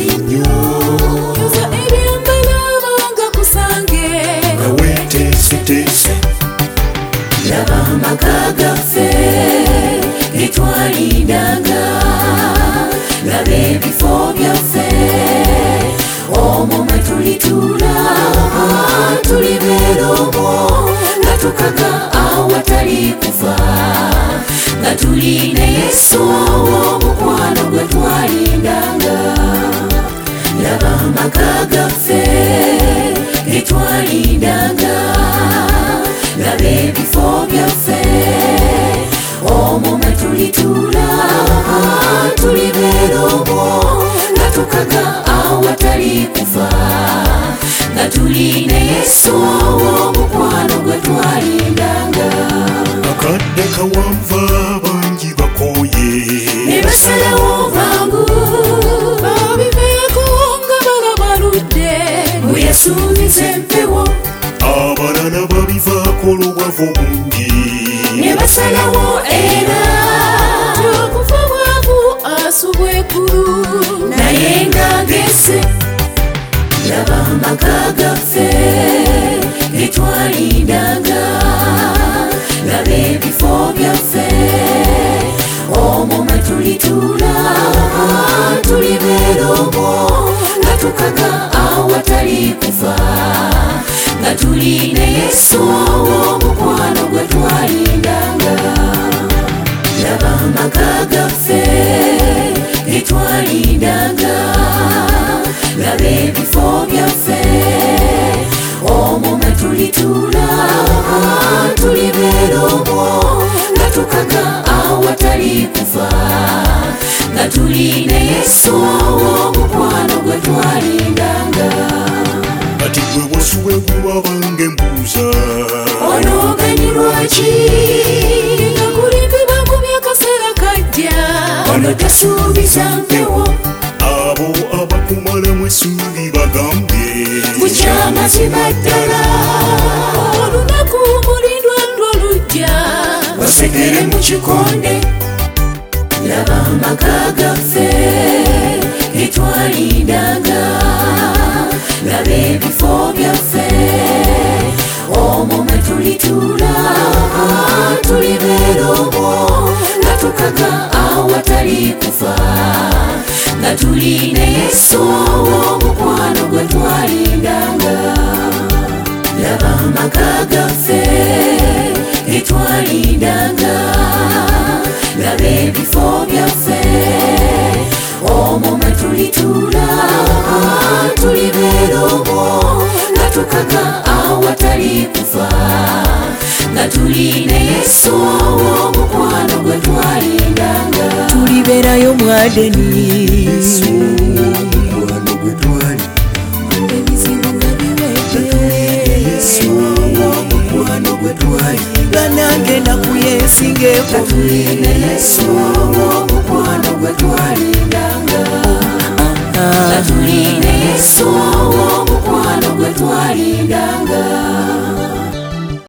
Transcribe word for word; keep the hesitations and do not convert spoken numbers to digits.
nnyo yoza ebyambalaba nga kusange nga weeteeseteese laba amaka gaffe ge twalindanga laba ebifo byaffe omwo mwe tulituula tulibeera omwo nga tukaga awatali kufa nga tulina Yesu omukwano gwe twalindanga laba amaka gaffe ge twalindanga laba ebifo byaffe omwo mwe tulituula tulibeera omwo nga tukaga awatali kufa nga tulina Yesu omukwano gwe twalindanga akadde kawanva bangi bakooye ne basalawo bwangu babiveeko nga balabaludde bwe yasuubiza empewo abalala babivaako olubwavu bungi ne basalawo era okufa bwavu asubwa eggulu naye ng'agese laba amaka gaffe ge twalindanga laba ebifo byaffe omwo mwe tulituula tulibeera omwo nga tukaga awatali kufa nga tulina Yesu omukwano gwe twalindanga laba amaka gaffe ge twalindanga laba ebifo byaffe omwo mwe tulituula tulibeera omwo nga tukaga awatali kufa nga tulina Yesu omukwano gwe twalindanga ati gwe wasuwe gulwabange mbuuza onoganyirwaki nga kulimbibwa mu byakaseera kajja ono tasuubiza mpewo abo abakumalamu essuubi bagambe bukyamazima ddala olunaku mulindwa ndwa lujja basekere mu kikonde laba amaka gaffe ge twalindanga laba ebifo byaffe omwo mwe tulituula tulibeera omwo nga tukaga awatali kufa nga tulina Yesu omukwano gwe twalindanga laba amaka gaffe ge twalindanga laba ebifo byaffe omwo mwe tulituula tulibeera omwo nga tukaga awatali kufa nga tulina Yesu omukwano gwe twalindanga tulibeerayo mu Adeni omukwano gwe twali ebizibu nga biwedde Yesu omukwano gwe twali nga nange nakuyesingeeko tulina Yesu